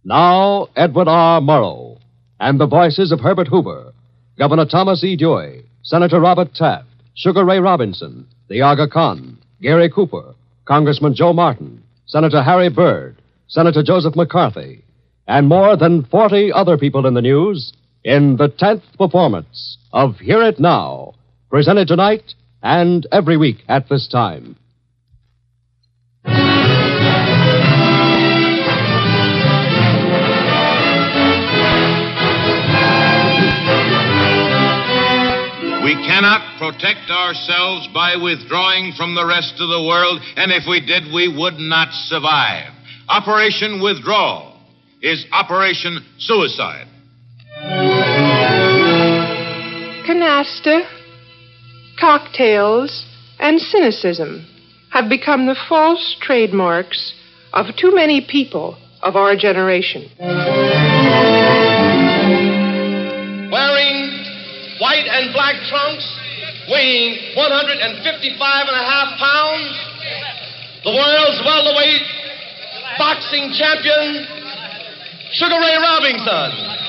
Now, Edward R. Murrow, and the voices of Herbert Hoover, Governor Thomas E. Dewey, Senator Robert Taft, Sugar Ray Robinson, the Aga Khan, Gary Cooper, Congressman Joe Martin, Senator Harry Byrd, Senator Joseph McCarthy, and more than 40 other people in the news in the 10th performance of Hear It Now, presented tonight and every week at this time. We cannot protect ourselves by withdrawing from the rest of the world, and if we did, we would not survive. Operation Withdrawal is Operation Suicide. Canasta, cocktails, and cynicism have become the false trademarks of too many people of our generation. Wearing white and black trunks, weighing 155.5 pounds, the world's welterweight boxing champion, Sugar Ray Robinson.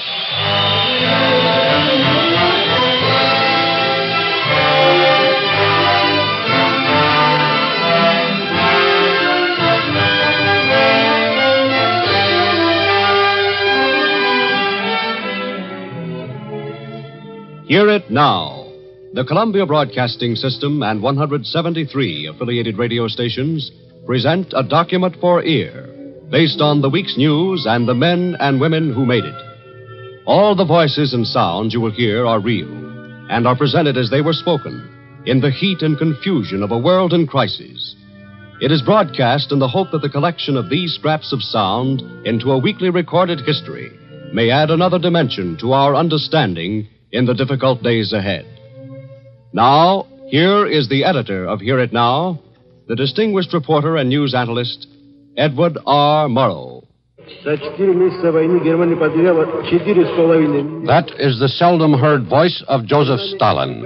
Hear It Now. The Columbia Broadcasting System and 173 affiliated radio stations present a document for ear based on the week's news and the men and women who made it. All the voices and sounds you will hear are real and are presented as they were spoken in the heat and confusion of a world in crisis. It is broadcast in the hope that the collection of these scraps of sound into a weekly recorded history may add another dimension to our understanding in the difficult days ahead. Now, here is the editor of Hear It Now, the distinguished reporter and news analyst, Edward R. Murrow. That is the seldom heard voice of Joseph Stalin.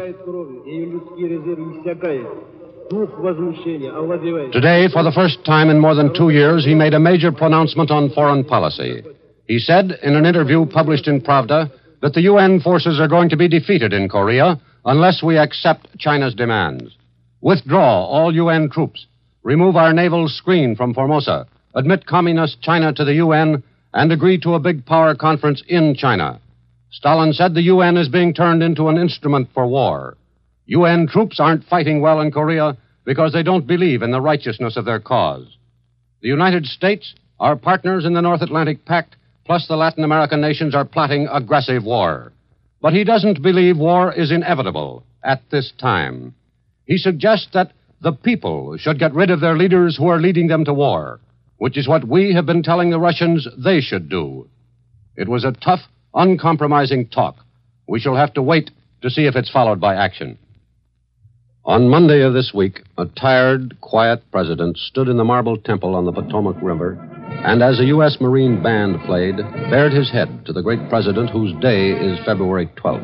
Today, for the first time in more than 2 years, he made a major pronouncement on foreign policy. He said in an interview published in Pravda that the UN forces are going to be defeated in Korea unless we accept China's demands. Withdraw all UN troops, remove our naval screen from Formosa, admit communist China to the UN, and agree to a big power conference in China. Stalin said the UN is being turned into an instrument for war. UN troops aren't fighting well in Korea because they don't believe in the righteousness of their cause. The United States, our partners in the North Atlantic Pact, plus the Latin American nations are plotting aggressive war. But he doesn't believe war is inevitable at this time. He suggests that the people should get rid of their leaders who are leading them to war, which is what we have been telling the Russians they should do. It was a tough, uncompromising talk. We shall have to wait to see if it's followed by action. On Monday of this week, a tired, quiet president stood in the marble temple on the Potomac River and, as a U.S. Marine band played, bared his head to the great president whose day is February 12th.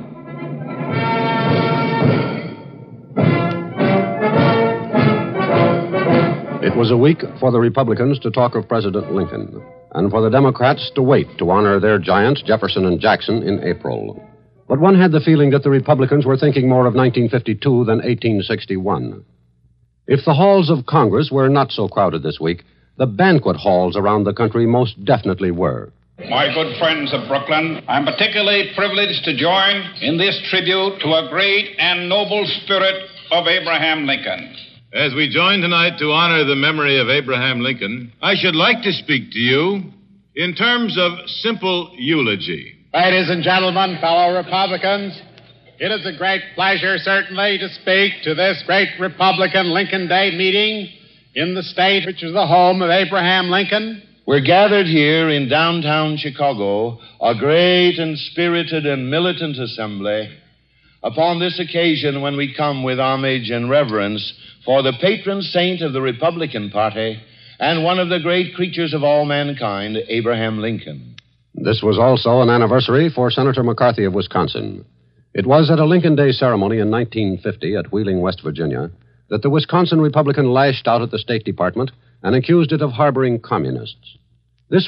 It was a week for the Republicans to talk of President Lincoln, and for the Democrats to wait to honor their giants, Jefferson and Jackson, in April. But one had the feeling that the Republicans were thinking more of 1952 than 1861. If the halls of Congress were not so crowded this week, the banquet halls around the country most definitely were. My good friends of Brooklyn, I'm particularly privileged to join in this tribute to a great and noble spirit of Abraham Lincoln. As we join tonight to honor the memory of Abraham Lincoln, I should like to speak to you in terms of simple eulogy. Ladies and gentlemen, fellow Republicans, it is a great pleasure, certainly, to speak to this great Republican Lincoln Day meeting in the state which is the home of Abraham Lincoln. We're gathered here in downtown Chicago, a great and spirited and militant assembly, upon this occasion when we come with homage and reverence for the patron saint of the Republican Party and one of the great creatures of all mankind, Abraham Lincoln. This was also an anniversary for Senator McCarthy of Wisconsin. It was at a Lincoln Day ceremony in 1950 at Wheeling, West Virginia, that the Wisconsin Republican lashed out at the State Department and accused it of harboring communists. This week,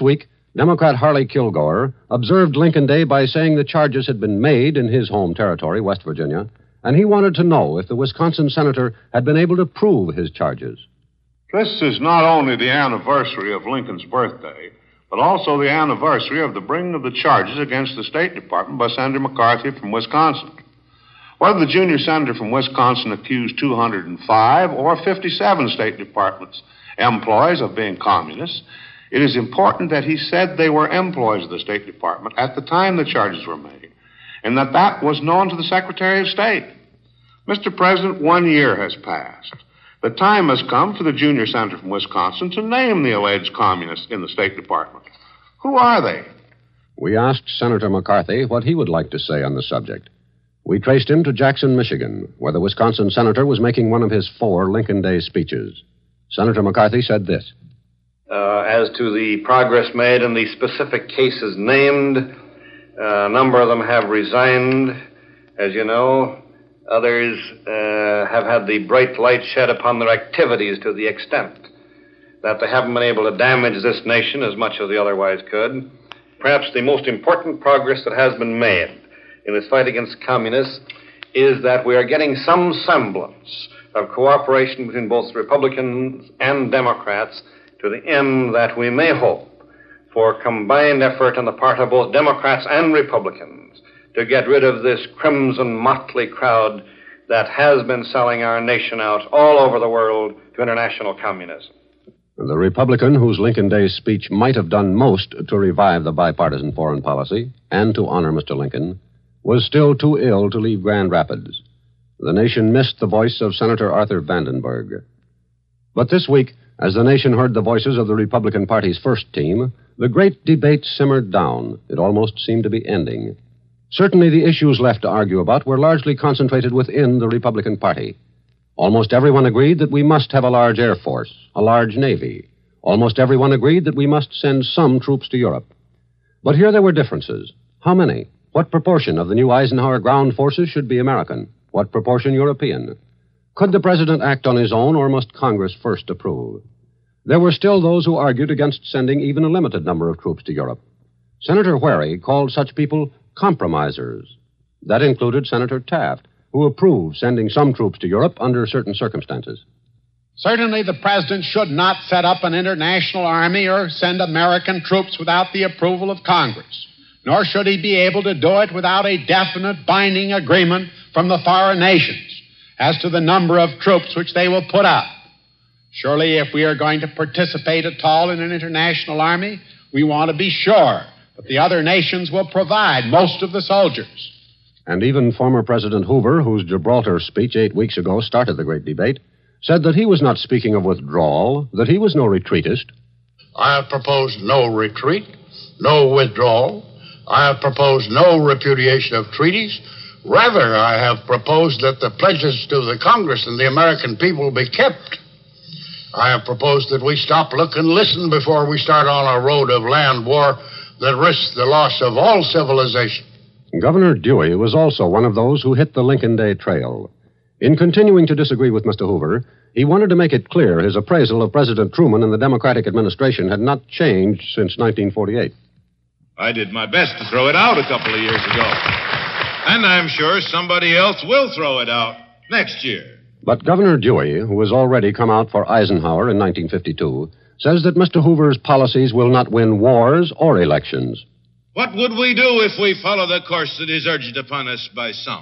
Democrat Harley Kilgore observed Lincoln Day by saying the charges had been made in his home territory, West Virginia, and he wanted to know if the Wisconsin senator had been able to prove his charges. This is not only the anniversary of Lincoln's birthday, but also the anniversary of the bringing of the charges against the State Department by Senator McCarthy from Wisconsin. Whether the junior senator from Wisconsin accused 205 or 57 State Department's employees of being communists, it is important that he said they were employees of the State Department at the time the charges were made, and that was known to the Secretary of State. Mr. President, 1 year has passed. The time has come for the junior senator from Wisconsin to name the alleged communists in the State Department. Who are they? We asked Senator McCarthy what he would like to say on the subject. We traced him to Jackson, Michigan, where the Wisconsin senator was making one of his 4 Lincoln Day speeches. Senator McCarthy said this. As to the progress made in the specific cases named, a number of them have resigned, as you know. Others have had the bright light shed upon their activities to the extent that they haven't been able to damage this nation as much as they otherwise could. Perhaps the most important progress that has been made in this fight against communists is that we are getting some semblance of cooperation between both Republicans and Democrats to the end that we may hope for combined effort on the part of both Democrats and Republicans to get rid of this crimson motley crowd that has been selling our nation out all over the world to international communism. The Republican whose Lincoln Day speech might have done most to revive the bipartisan foreign policy and to honor Mr. Lincoln was still too ill to leave Grand Rapids. The nation missed the voice of Senator Arthur Vandenberg. But this week, as the nation heard the voices of the Republican Party's first team, the great debate simmered down. It almost seemed to be ending. Certainly the issues left to argue about were largely concentrated within the Republican Party. Almost everyone agreed that we must have a large Air Force, a large Navy. Almost everyone agreed that we must send some troops to Europe. But here there were differences. How many? What proportion of the new Eisenhower ground forces should be American? What proportion European? Could the president act on his own, or must Congress first approve? There were still those who argued against sending even a limited number of troops to Europe. Senator Wherry called such people compromisers. That included Senator Taft, who approved sending some troops to Europe under certain circumstances. Certainly the president should not set up an international army or send American troops without the approval of Congress, nor should he be able to do it without a definite binding agreement from the foreign nations as to the number of troops which they will put up. Surely, if we are going to participate at all in an international army, we want to be sure that the other nations will provide most of the soldiers. And even former President Hoover, whose Gibraltar speech 8 weeks ago started the great debate, said that he was not speaking of withdrawal, that he was no retreatist. I have proposed no retreat, no withdrawal. I have proposed no repudiation of treaties. Rather, I have proposed that the pledges to the Congress and the American people be kept. I have proposed that we stop, look, and listen before we start on a road of land war that risks the loss of all civilization. Governor Dewey was also one of those who hit the Lincoln Day trail. In continuing to disagree with Mr. Hoover, he wanted to make it clear his appraisal of President Truman and the Democratic administration had not changed since 1948. I did my best to throw it out a couple of years ago. And I'm sure somebody else will throw it out next year. But Governor Dewey, who has already come out for Eisenhower in 1952, says that Mr. Hoover's policies will not win wars or elections. What would we do if we follow the course that is urged upon us by some?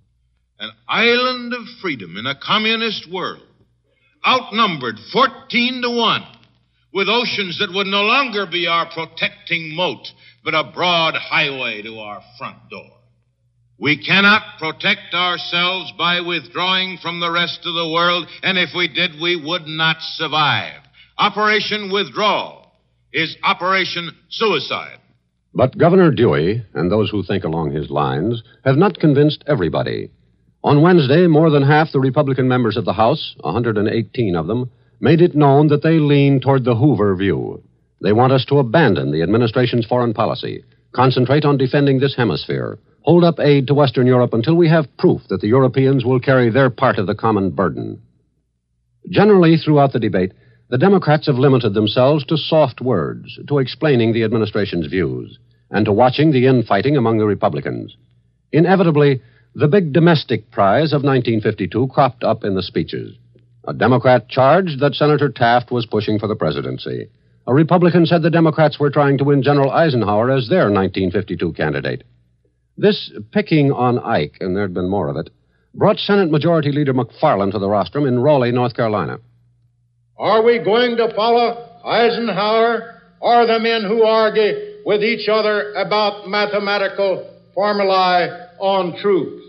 An island of freedom in a communist world, outnumbered 14-1, with oceans that would no longer be our protecting moat, but a broad highway to our front door. We cannot protect ourselves by withdrawing from the rest of the world, and if we did, we would not survive. Operation Withdrawal is Operation Suicide. But Governor Dewey, and those who think along his lines, have not convinced everybody. On Wednesday, more than half the Republican members of the House, 118 of them, made it known that they lean toward the Hoover view. They want us to abandon the administration's foreign policy, concentrate on defending this hemisphere, hold up aid to Western Europe until we have proof that the Europeans will carry their part of the common burden. Generally, throughout the debate, the Democrats have limited themselves to soft words, to explaining the administration's views, and to watching the infighting among the Republicans. Inevitably, the big domestic prize of 1952 cropped up in the speeches. A Democrat charged that Senator Taft was pushing for the presidency. A Republican said the Democrats were trying to win General Eisenhower as their 1952 candidate. This picking on Ike, and there'd been more of it, brought Senate Majority Leader McFarland to the rostrum in Raleigh, North Carolina. Are we going to follow Eisenhower or the men who argue with each other about mathematical formulae on troops?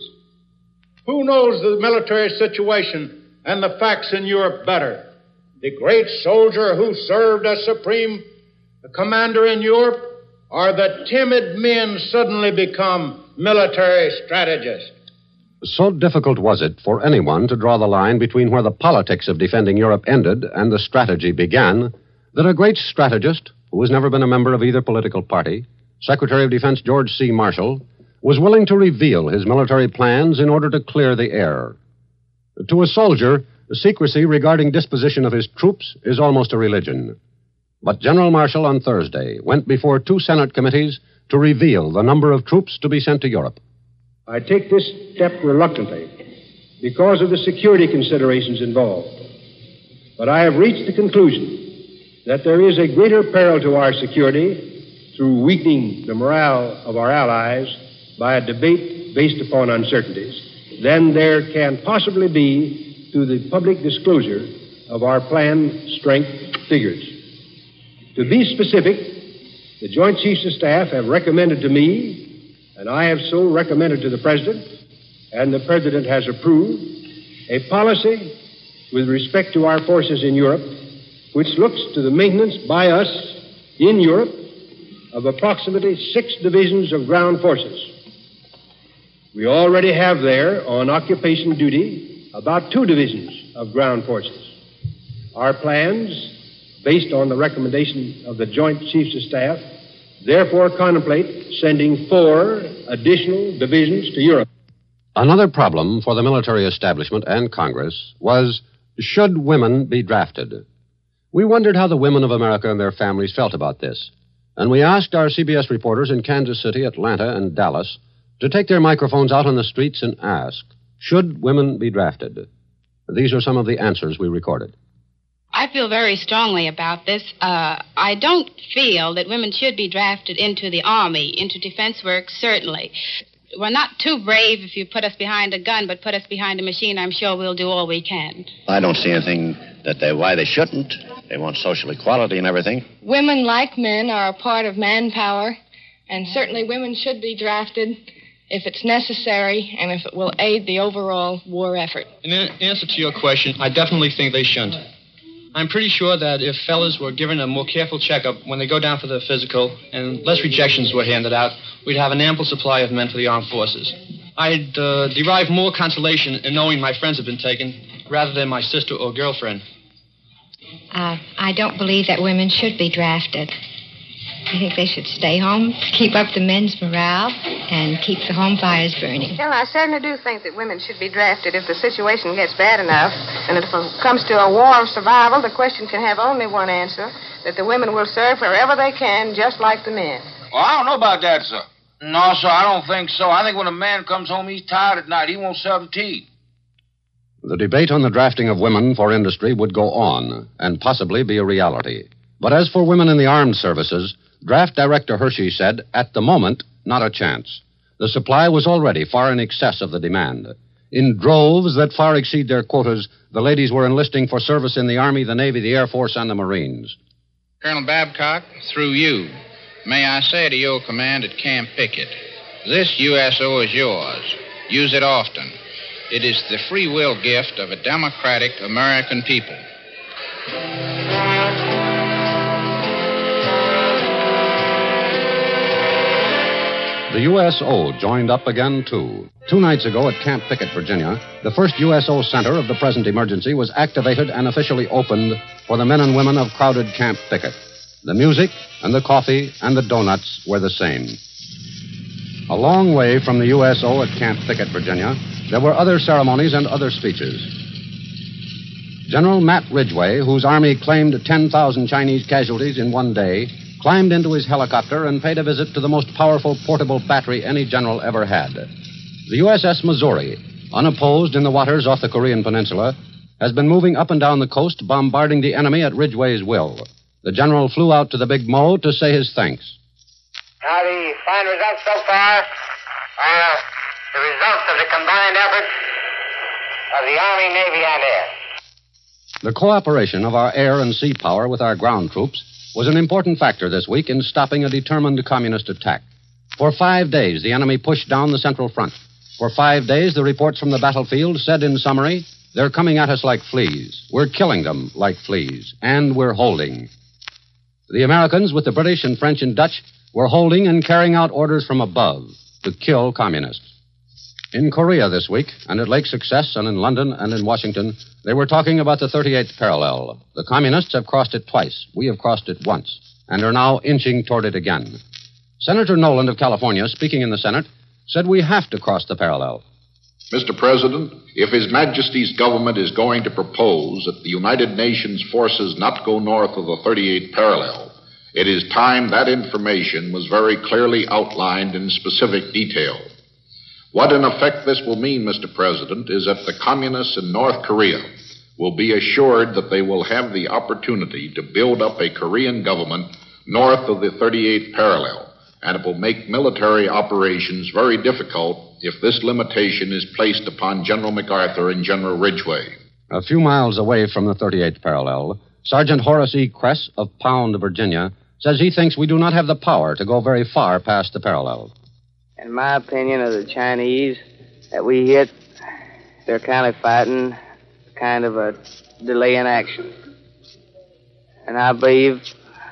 Who knows the military situation and the facts in Europe better? The great soldier who served as supreme commander in Europe, or the timid men suddenly become military strategists? So difficult was it for anyone to draw the line between where the politics of defending Europe ended and the strategy began, that a great strategist, who has never been a member of either political party, Secretary of Defense George C. Marshall, was willing to reveal his military plans in order to clear the air. To a soldier, secrecy regarding disposition of his troops is almost a religion. But General Marshall on Thursday went before 2 Senate committees to reveal the number of troops to be sent to Europe. I take this step reluctantly because of the security considerations involved. But I have reached the conclusion that there is a greater peril to our security through weakening the morale of our allies by a debate based upon uncertainties than there can possibly be through the public disclosure of our planned strength figures. To be specific, the Joint Chiefs of Staff have recommended to me, and I have so recommended to the President, and the President has approved, a policy with respect to our forces in Europe, which looks to the maintenance by us in Europe of approximately 6 divisions of ground forces. We already have there on occupation duty about 2 divisions of ground forces. Our plans, based on the recommendation of the Joint Chiefs of Staff, therefore contemplate sending 4 additional divisions to Europe. Another problem for the military establishment and Congress was, should women be drafted? We wondered how the women of America and their families felt about this, and we asked our CBS reporters in Kansas City, Atlanta, and Dallas to take their microphones out on the streets and ask, should women be drafted? These are some of the answers we recorded. I feel very strongly about this. I don't feel that women should be drafted into the Army, into defense work, certainly. We're not too brave if you put us behind a gun, but put us behind a machine, I'm sure we'll do all we can. I don't see anything why they shouldn't. They want social equality and everything. Women, like men, are a part of manpower, and certainly women should be drafted if it's necessary and if it will aid the overall war effort. In answer to your question, I definitely think they shouldn't. I'm pretty sure that if fellas were given a more careful checkup when they go down for their physical and less rejections were handed out, we'd have an ample supply of men for the armed forces. I'd derive more consolation in knowing my friends have been taken rather than my sister or girlfriend. I don't believe that women should be drafted. I think they should stay home to keep up the men's morale and keep the home fires burning. Well, I certainly do think that women should be drafted if the situation gets bad enough. And if it comes to a war of survival, the question can have only one answer, that the women will serve wherever they can, just like the men. Well, I don't know about that, sir. No, sir, I don't think so. I think when a man comes home, he's tired at night. He won't serve tea. The debate on the drafting of women for industry would go on and possibly be a reality. But as for women in the armed services, Draft Director Hershey said, at the moment, not a chance. The supply was already far in excess of the demand. In droves that far exceed their quotas, the ladies were enlisting for service in the Army, the Navy, the Air Force, and the Marines. Colonel Babcock, through you, may I say to your command at Camp Pickett, this USO is yours. Use it often. It is the free will gift of a democratic American people. The USO joined up again, too. 2 nights ago at Camp Pickett, Virginia, the first USO center of the present emergency was activated and officially opened for the men and women of crowded Camp Pickett. The music and the coffee and the donuts were the same. A long way from the USO at Camp Pickett, Virginia, there were other ceremonies and other speeches. General Matt Ridgway, whose army claimed 10,000 Chinese casualties in one day, climbed into his helicopter and paid a visit to the most powerful portable battery any general ever had. The USS Missouri, unopposed in the waters off the Korean peninsula, has been moving up and down the coast, bombarding the enemy at Ridgway's will. The general flew out to the Big Mo to say his thanks. Now, the fine results so far are the results of the combined efforts of the Army, Navy, and Air. The cooperation of our air and sea power with our ground troops was an important factor this week in stopping a determined communist attack. For 5 days, the enemy pushed down the Central Front. For 5 days, the reports from the battlefield said in summary, they're coming at us like fleas. We're killing them like fleas. And we're holding. The Americans, with the British and French and Dutch, were holding and carrying out orders from above to kill communists. In Korea this week, and at Lake Success, and in London and in Washington, they were talking about the 38th parallel. The communists have crossed it twice. We have crossed it once, and are now inching toward it again. Senator Noland of California, speaking in the Senate, said we have to cross the parallel. Mr. President, if His Majesty's government is going to propose that the United Nations forces not go north of the 38th parallel, it is time that information was very clearly outlined in specific detail. What in effect this will mean, Mr. President, is that the communists in North Korea will be assured that they will have the opportunity to build up a Korean government north of the 38th parallel, and it will make military operations very difficult if this limitation is placed upon General MacArthur and General Ridgway. A few miles away from the 38th parallel, Sergeant Horace E. Kress of Pound, Virginia, says he thinks we do not have the power to go very far past the parallel. In my opinion of the Chinese that we hit, they're kind of fighting kind of a delay in action. And I believe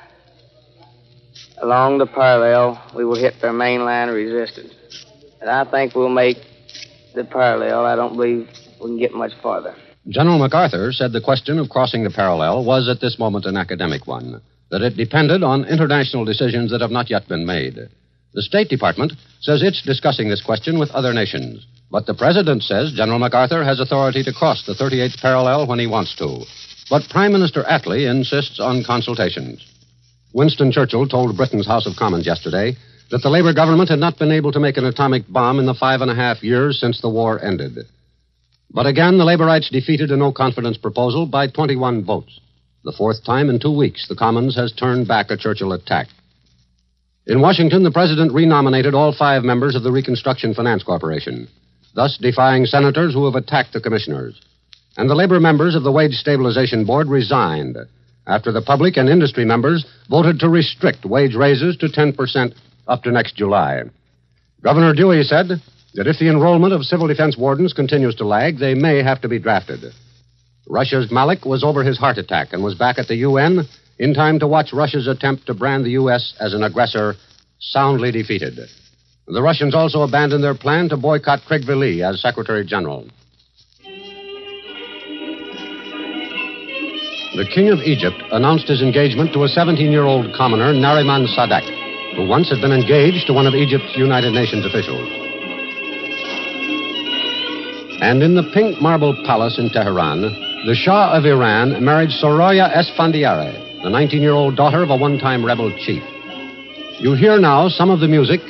along the parallel we will hit their main line of resistance. And I think we'll make the parallel. I don't believe we can get much farther. General MacArthur said the question of crossing the parallel was at this moment an academic one, that it depended on international decisions that have not yet been made. The State Department says it's discussing this question with other nations. But the President says General MacArthur has authority to cross the 38th parallel when he wants to. But Prime Minister Attlee insists on consultations. Winston Churchill told Britain's House of Commons yesterday that the Labour government had not been able to make an atomic bomb in the 5.5 years since the war ended. But again, the Labourites defeated a no-confidence proposal by 21 votes. The fourth time in 2 weeks, the Commons has turned back a Churchill attack. In Washington, the President renominated all 5 members of the Reconstruction Finance Corporation, thus defying senators who have attacked the commissioners. And the labor members of the Wage Stabilization Board resigned after the public and industry members voted to restrict wage raises to 10% up to next July. Governor Dewey said that if the enrollment of civil defense wardens continues to lag, they may have to be drafted. Russia's Malik was over his heart attack and was back at the UN in time to watch Russia's attempt to brand the U.S. as an aggressor soundly defeated. The Russians also abandoned their plan to boycott Craig Vili as Secretary General. The King of Egypt announced his engagement to a 17-year-old commoner, Nariman Sadek, who once had been engaged to one of Egypt's United Nations officials. And in the Pink Marble Palace in Tehran, the Shah of Iran married Soraya Esfandiari, the 19-year-old daughter of a one-time rebel chief. You hear now some of the music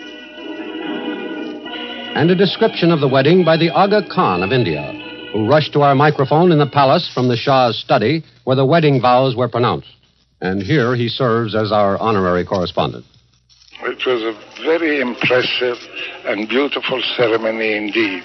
and a description of the wedding by the Aga Khan of India, who rushed to our microphone in the palace from the Shah's study where the wedding vows were pronounced. And here he serves as our honorary correspondent. It was a very impressive and beautiful ceremony indeed.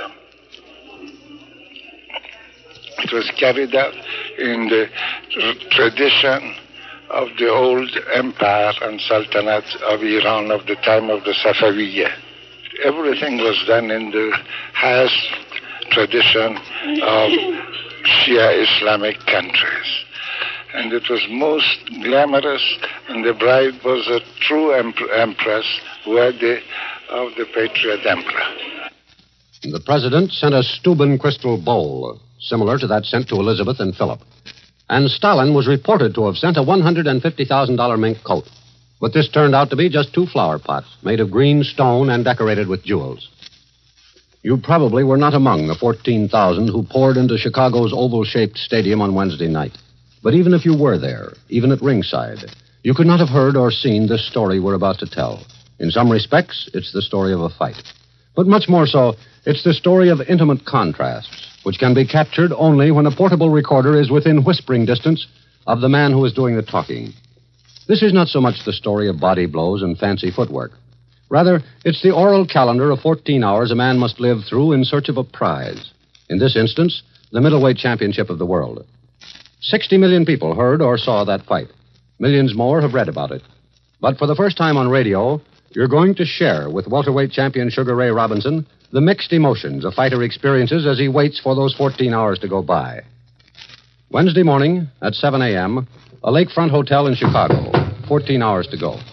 It was carried out in the tradition of the old empire and sultanate of Iran of the time of the Safaviya. Everything was done in the highest tradition of Shia Islamic countries. And it was most glamorous, and the bride was a true empress worthy of the patriot emperor. The president sent a Steuben crystal bowl, similar to that sent to Elizabeth and Philip. And Stalin was reported to have sent a $150,000 mink coat. But this turned out to be just 2 flower pots made of green stone and decorated with jewels. You probably were not among the 14,000 who poured into Chicago's oval-shaped stadium on Wednesday night. But even if you were there, even at ringside, you could not have heard or seen this story we're about to tell. In some respects, it's the story of a fight. But much more so, it's the story of intimate contrasts, which can be captured only when a portable recorder is within whispering distance of the man who is doing the talking. This is not so much the story of body blows and fancy footwork. Rather, it's the oral calendar of 14 hours a man must live through in search of a prize. In this instance, the middleweight championship of the world. 60 million people heard or saw that fight. Millions more have read about it. But for the first time on radio, you're going to share with welterweight champion Sugar Ray Robinson the mixed emotions a fighter experiences as he waits for those 14 hours to go by. Wednesday morning at 7 a.m., a lakefront hotel in Chicago. 14 hours to go.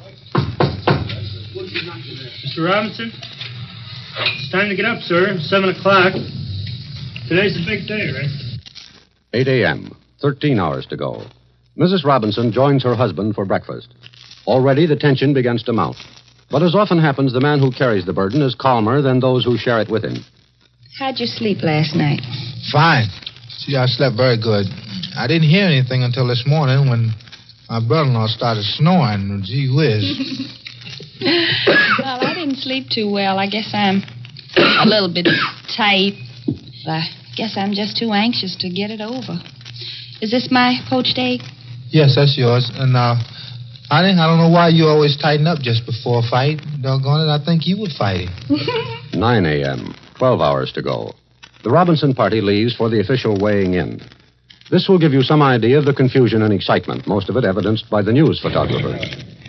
Mr. Robinson, it's time to get up, sir. 7 o'clock. Today's a big day, right? 8 a.m., 13 hours to go. Mrs. Robinson joins her husband for breakfast. Already the tension begins to mount. But as often happens, the man who carries the burden is calmer than those who share it with him. How'd you sleep last night? Fine. See, I slept very good. I didn't hear anything until this morning when my brother-in-law started snoring. Gee whiz. Well, I didn't sleep too well. I guess I'm a little bit tight. I guess I'm just too anxious to get it over. Is this my poached egg? Yes, that's yours. And, honey, I don't know why you always tighten up just before a fight. Doggone it, I think you would fight him. 9 a.m., 12 hours to go. The Robinson party leaves for the official weighing in. This will give you some idea of the confusion and excitement, most of it evidenced by the news photographers.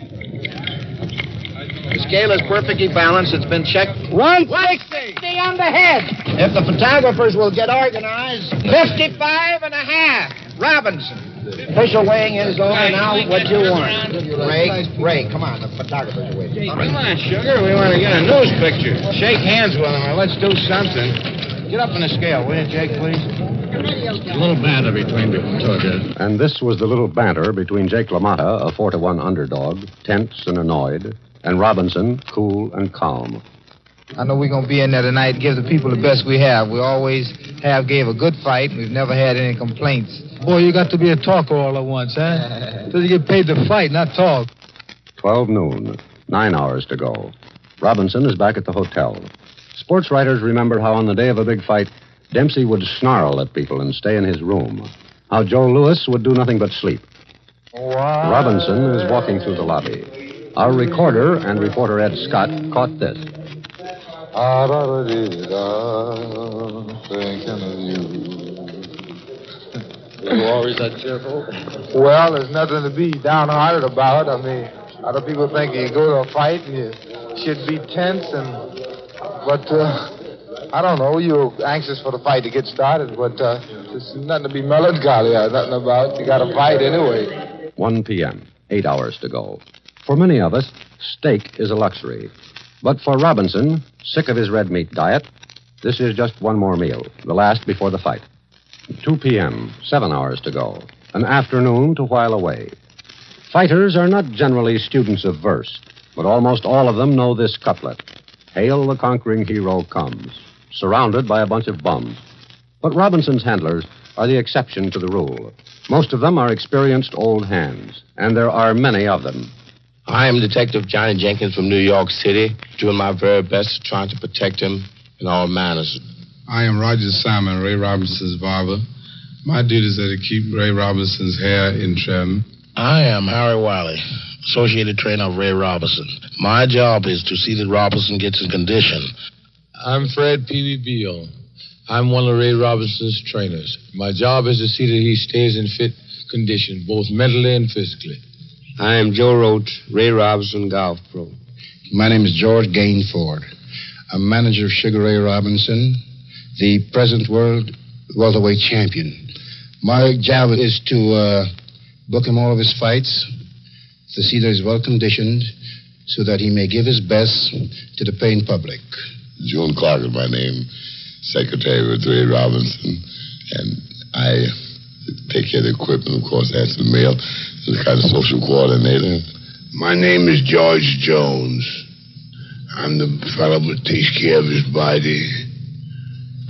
The scale is perfectly balanced. It's been checked. 160 on the head. If the photographers will get organized. 55 and a half. Robinson. Official weighing in is over now. What you want? Ray, come on. The photographers are waiting. Come on, Sugar. We want to get a news picture. Shake hands with them or let's do something. Get up on the scale, will you, Jake, please? A little banter between the two of you. And this was the little banter between Jake LaMotta, a 4-1 underdog, tense and annoyed, and Robinson, cool and calm. I know we're going to be in there tonight and give the people the best we have. We always gave a good fight. We've never had any complaints. Boy, you got to be a talker all at once, huh? So you get paid to fight, not talk. 12 noon, 9 hours to go. Robinson is back at the hotel. Sports writers remember how on the day of a big fight, Dempsey would snarl at people and stay in his room. How Joe Louis would do nothing but sleep. Wow. Robinson is walking through the lobby. Our recorder and reporter Ed Scott caught this. Thinking of you. You always that cheerful? Well, there's nothing to be downhearted about. I mean, other people think you go to a fight and you should be tense but I don't know. You're anxious for the fight to get started, but there's nothing to be melancholy or nothing about. You got to fight anyway. 1 p.m., 8 hours to go. For many of us, steak is a luxury. But for Robinson, sick of his red meat diet, this is just one more meal, the last before the fight. 2 p.m., 7 hours to go. An afternoon to while away. Fighters are not generally students of verse, but almost all of them know this couplet. Hail the conquering hero comes, surrounded by a bunch of bums. But Robinson's handlers are the exception to the rule. Most of them are experienced old hands, and there are many of them. I am Detective Johnny Jenkins from New York City, doing my very best trying to protect him in all manners. I am Roger Simon, Ray Robinson's barber. My duties are to keep Ray Robinson's hair in trim. I am Harry Wiley, associated trainer of Ray Robinson. My job is to see that Robinson gets in condition. I'm Fred Pee Wee Beal. I'm one of Ray Robinson's trainers. My job is to see that he stays in fit condition, both mentally and physically. I am Joe Roach, Ray Robinson Golf Pro. My name is George Gainford. I'm manager of Sugar Ray Robinson, the present world welterweight champion. My job is to book him all of his fights, to see that he's well conditioned, so that he may give his best to the paying public. June Clark is my name, secretary with Ray Robinson, and I take care of the equipment, of course, answer the mail, the kind of social coordinator. My name is George Jones. I'm the fellow who takes care of his body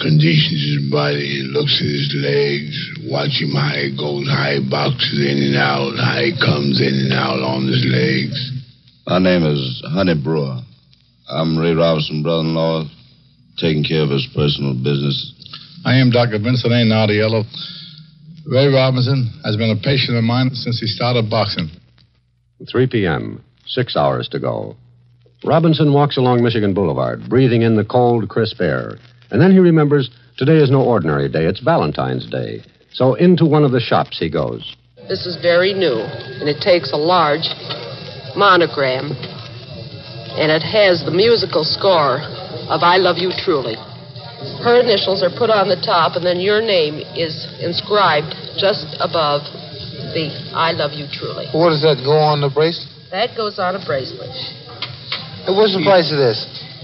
conditions his body, looks at his legs, watch him how he goes, how he boxes in and out, how he comes in and out on his legs. My name is Honey Brewer. I'm Ray Robinson, brother-in-law, taking care of his personal business. I am Dr. Vincent A. Nardiello. Ray Robinson has been a patient of mine since he started boxing. 3 p.m., 6 hours to go. Robinson walks along Michigan Boulevard, breathing in the cold, crisp air. And then he remembers today is no ordinary day. It's Valentine's Day. So into one of the shops he goes. This is very new, and it takes a large monogram, and it has the musical score of I Love You Truly. Her initials are put on the top, and then your name is inscribed just above the I Love You Truly. What does that go on the bracelet? That goes on a bracelet. Hey, what's the price of this?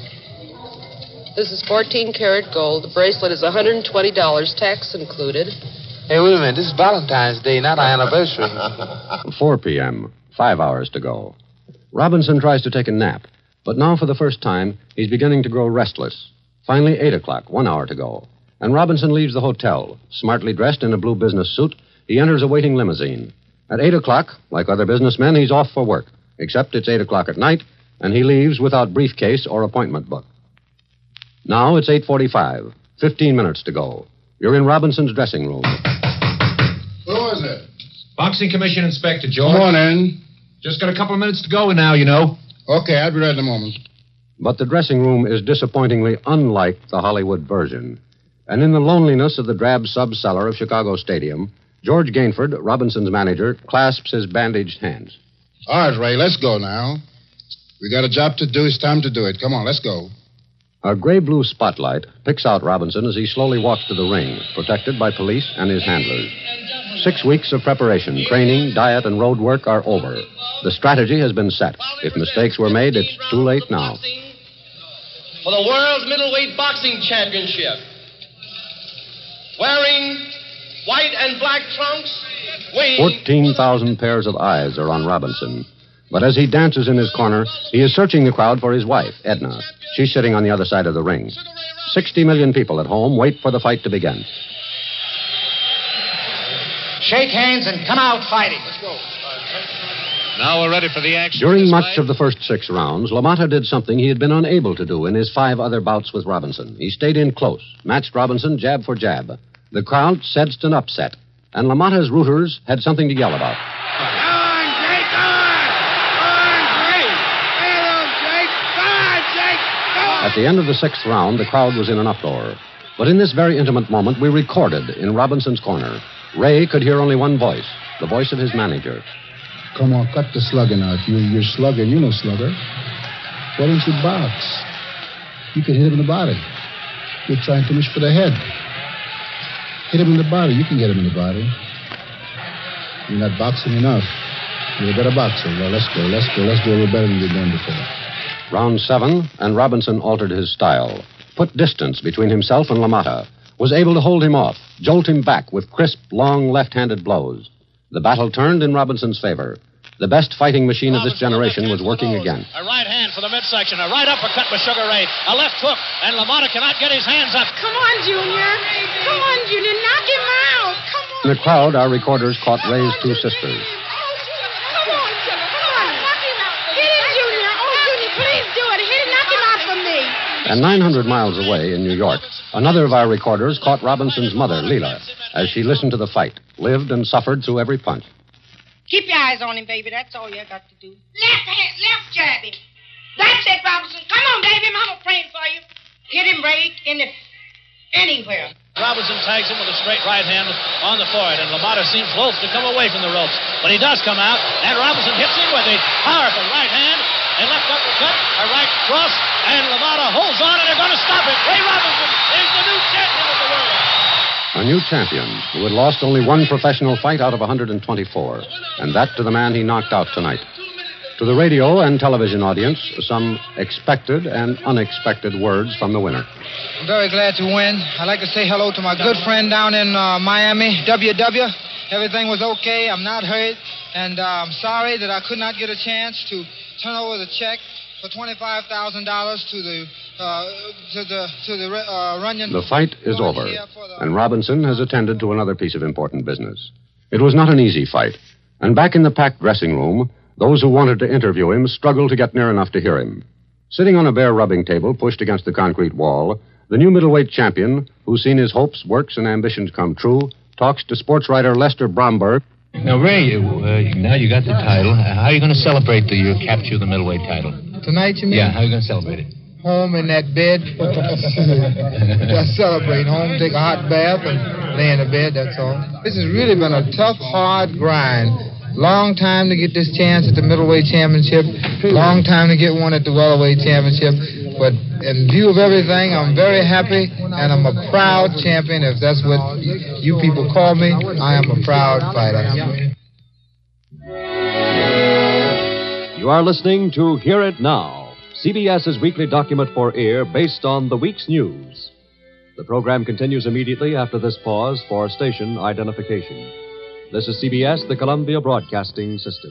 This is 14-karat gold. The bracelet is $120, tax included. Hey, wait a minute. This is Valentine's Day, not our anniversary. 4 p.m., 5 hours to go. Robinson tries to take a nap, but now for the first time, he's beginning to grow restless. Finally, 8 o'clock, 1 hour to go. And Robinson leaves the hotel. Smartly dressed in a blue business suit, he enters a waiting limousine. At 8 o'clock, like other businessmen, he's off for work. Except it's 8 o'clock at night, and he leaves without briefcase or appointment book. Now it's 8:45, 15 minutes to go. You're in Robinson's dressing room. Who is it? Boxing Commission Inspector, George. Come on in. Just got a couple of minutes to go now, you know. Okay, I'll be right in a moment. But the dressing room is disappointingly unlike the Hollywood version. And in the loneliness of the drab sub-cellar of Chicago Stadium, George Gainford, Robinson's manager, clasps his bandaged hands. All right, Ray, let's go now. We got a job to do. It's time to do it. Come on, let's go. A gray-blue spotlight picks out Robinson as he slowly walks to the ring, protected by police and his handlers. 6 weeks of preparation, training, diet, and road work are over. The strategy has been set. If mistakes were made, it's too late now. For the World Middleweight Boxing Championship, wearing white and black trunks, weighing... 14,000 pairs of eyes are on Robinson. But as he dances in his corner, he is searching the crowd for his wife, Edna. She's sitting on the other side of the ring. 60 million people at home wait for the fight to begin. Shake hands and come out fighting. Let's go. Now we're ready for the action. During much of the first 6 rounds, LaMotta did something he had been unable to do in his 5 other bouts with Robinson. He stayed in close, matched Robinson jab for jab. The crowd sensed an upset, and LaMotta's rooters had something to yell about. At the end of the 6th round, the crowd was in an uproar. But in this very intimate moment, we recorded in Robinson's corner. Ray could hear only one voice, the voice of his manager. Come on, cut the slugging out. You're slugger. You know slugger. Why don't you box? You can hit him in the body. You're trying too much for the head. Hit him in the body. You can get him in the body. You're not boxing enough. You're a better boxer. Well, let's go. Let's do a little better than you've done before. Round 7, and Robinson altered his style, put distance between himself and LaMotta, was able to hold him off, jolt him back with crisp, long left-handed blows. The battle turned in Robinson's favor. The best fighting machine of this generation was working again. A right hand for the midsection, a right uppercut with Sugar Ray, a left hook, and LaMotta cannot get his hands up. Come on, Junior. Come on, Junior. Knock him out. Come on. In the crowd, our recorders caught Ray's 2 sisters. Come on, knock him out. Hit him, Junior. Oh, Junior, please do it. Hit him, knock him out for me. And 900 miles away in New York, another of our recorders caught Robinson's mother, Leela, as she listened to the fight, lived and suffered through every punch. Keep your eyes on him, baby. That's all you got to do. Left jab him. That's it, Robinson. Come on, baby. Mama praying for you. Hit him right anywhere. Robinson tags him with a straight right hand on the forehead, and LaMotta seems loath to come away from the ropes. But he does come out, and Robinson hits him with a powerful right hand, a left uppercut, a right cross, and LaMotta holds on, and they're going to stop it. Ray Robinson is the new champion of the world. A new champion who had lost only 1 professional fight out of 124, and that to the man he knocked out tonight. To the radio and television audience, some expected and unexpected words from the winner. I'm very glad to win. I'd like to say hello to my good friend down in Miami, WW. Everything was okay. I'm not hurt. And I'm sorry that I could not get a chance to turn over the check. for $25,000 to the Runyon. The fight is over, and Robinson has attended to another piece of important business. It was not an easy fight, and back in the packed dressing room, those who wanted to interview him struggled to get near enough to hear him. Sitting on a bare rubbing table pushed against the concrete wall, the new middleweight champion, who's seen his hopes, works, and ambitions come true, talks to sports writer Lester Bromberg. Now, Ray, now you got the title. How are you going to celebrate your capture of the middleweight title? Tonight, you mean? Yeah, how are you going to celebrate it? Home in that bed. Just celebrate. Home, take a hot bath, and lay in the bed, that's all. This has really been a tough, hard grind. Long time to get this chance at the middleweight championship. Long time to get one at the welterweight championship. But in view of everything, I'm very happy, and I'm a proud champion. If that's what you people call me, I am a proud fighter. You are listening to Hear It Now, CBS's weekly document for ear based on the week's news. The program continues immediately after this pause for station identification. This is CBS, the Columbia Broadcasting System.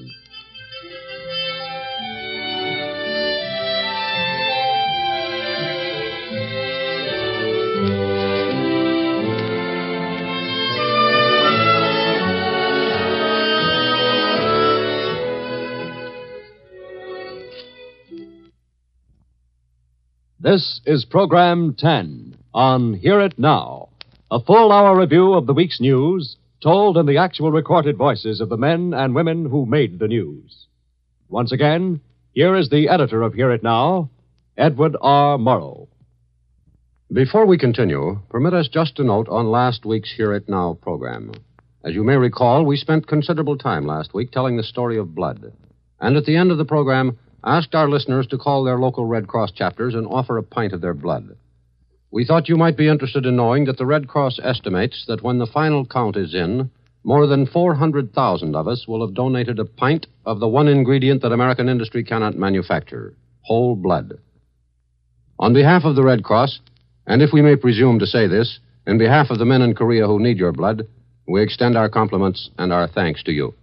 This is Program 10 on Hear It Now, a full-hour review of the week's news, told in the actual recorded voices of the men and women who made the news. Once again, here is the editor of Hear It Now, Edward R. Murrow. Before we continue, permit us just to note on last week's Hear It Now program. As you may recall, we spent considerable time last week telling the story of blood. And at the end of the program, asked our listeners to call their local Red Cross chapters and offer a pint of their blood. We thought you might be interested in knowing that the Red Cross estimates that when the final count is in, more than 400,000 of us will have donated a pint of the one ingredient that American industry cannot manufacture, whole blood. On behalf of the Red Cross, and if we may presume to say this, in behalf of the men in Korea who need your blood, we extend our compliments and our thanks to you.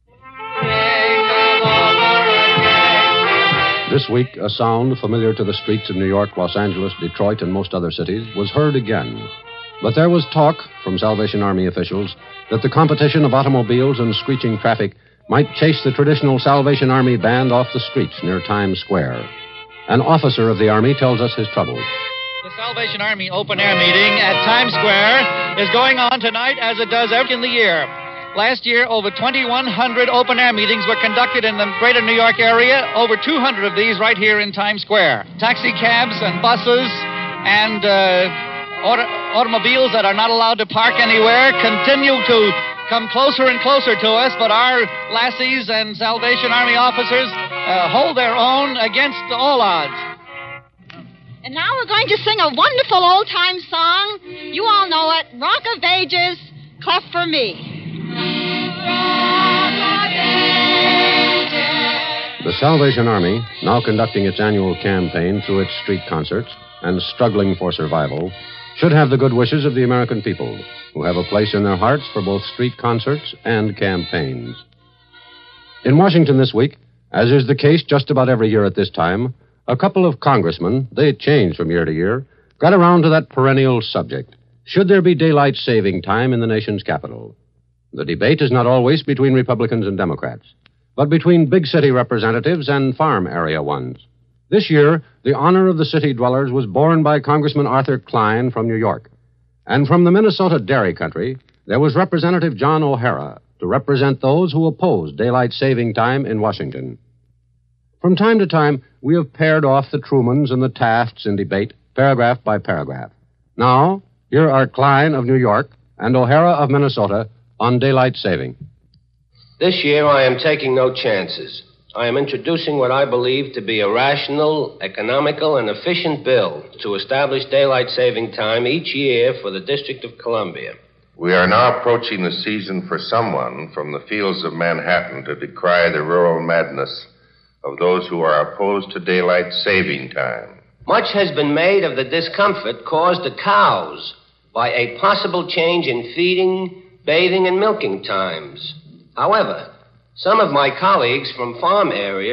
This week, a sound familiar to the streets of New York, Los Angeles, Detroit, and most other cities was heard again. But there was talk from Salvation Army officials that the competition of automobiles and screeching traffic might chase the traditional Salvation Army band off the streets near Times Square. An officer of the Army tells us his troubles. The Salvation Army open-air meeting at Times Square is going on tonight as it does every in the year. Last year, over 2,100 open-air meetings were conducted in the greater New York area, over 200 of these right here in Times Square. Taxi cabs and buses and automobiles that are not allowed to park anywhere continue to come closer and closer to us, but our lassies and Salvation Army officers hold their own against all odds. And now we're going to sing a wonderful old-time song. You all know it, Rock of Ages, Clef for Me. The Salvation Army, now conducting its annual campaign through its street concerts and struggling for survival, should have the good wishes of the American people, who have a place in their hearts for both street concerts and campaigns. In Washington this week, as is the case just about every year at this time, a couple of congressmen, they change from year to year, got around to that perennial subject. Should there be daylight saving time in the nation's capital? The debate is not always between Republicans and Democrats, but between big city representatives and farm area ones. This year, the honor of the city dwellers was borne by Congressman Arthur Klein from New York. And from the Minnesota dairy country, there was Representative John O'Hara to represent those who oppose daylight saving time in Washington. From time to time, we have paired off the Trumans and the Tafts in debate, paragraph by paragraph. Now, here are Klein of New York and O'Hara of Minnesota on daylight saving. This year, I am taking no chances. I am introducing what I believe to be a rational, economical, and efficient bill to establish daylight saving time each year for the District of Columbia. We are now approaching the season for someone from the fields of Manhattan to decry the rural madness of those who are opposed to daylight saving time. Much has been made of the discomfort caused to cows by a possible change in feeding, bathing, and milking times. However, some of my colleagues from farm areas